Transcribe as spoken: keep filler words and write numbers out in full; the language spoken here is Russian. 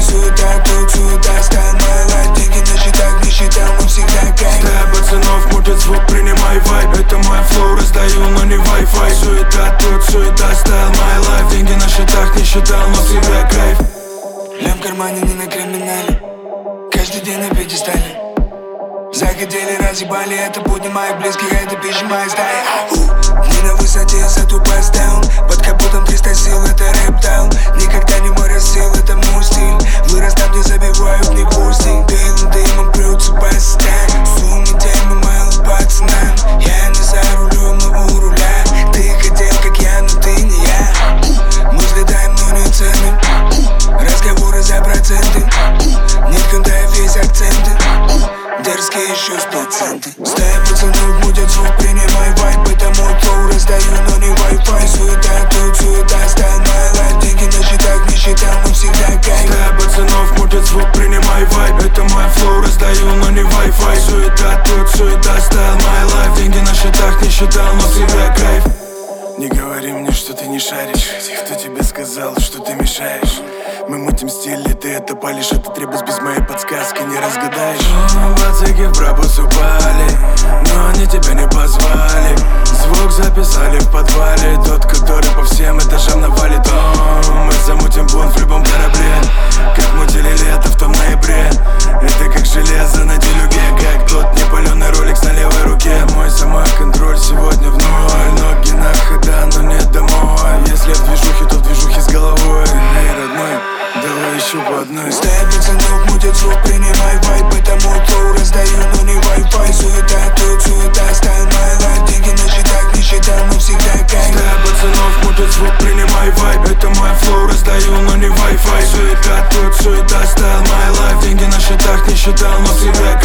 Wi-Fi, суета тут, суета, style my life. Деньги на счетах, не считал, но всегда кайф. Стая пацанов мутит звук, принимай вайб. Это мой флоу, раздаю, но не Wi-Fi. Суета тут, суета, style my life. Деньги на счетах, не считал, но всегда кайф. Лям в кармане, не на криминале. Каждый день на пьедестале. Захотели, разъебали, это будни моих близких, это пища моей стаи. Не на высоте, зато поставил. Под капотом триста сил, это рэп-тайл. Никогда не море сил, это мой стиль. Вырос там, где забивают, не пусти. Дым, дымом прется по стен. Сумма темы, мэл, пацанам. Я не за рулем, но у руля. Ты хотел, как я, но ты не я. Мы взлетаем, но не цены. Разговоры за проценты. Нет контаев, есть акценты. Дерзкие еще с проценты. Стая пацанов мутят звук, принимай вайб. Это мой флоу, раздаю, но не Wi-Fi. Суета тут, суета, style my life. Деньги на счетах, не считал, но всегда кайф. Стая пацанов мутят звук, принимай вайб. Это мой флоу, раздаю, но не Wi-Fi. Суета тут, суета, style my life. Деньги на счетах, не считал, но всегда кайф. Не говори мне, что ты не шаришь. Кто тебе сказал, что ты мешаешь? Мы мутим стиль, ты это палишь. Этот ребус без моей подсказки не разгадаешь. Пацаки в пропуск упали, но они тебя не позвали. Звук записали в подвале, тот, который по всем этажам навалит. О, мы замутим бунт в любом корабле, как мутили лето в том ноябре. Это как железо на делюге, как тот непаленый роликс на левой руке. Мой самоконтроль сегодня в ноль. Ноги на хода, но нет домой. Если в движухе, то в движухе с головой. Эй, родной, давай еще по одной. Стая пацанов мутят звук, принимай вайб. Это мой флоу, раздаю, но не Wi-Fi. Суета тут, суета, style my life. Деньги на счетах, не считал, но всегда кайф. Стая пацанов мутят звук, принимай вайб. Это мой флоу, раздаю, но не Wi-Fi. Суета тут, суета, style my life. Деньги на счетах, не считал, но всегда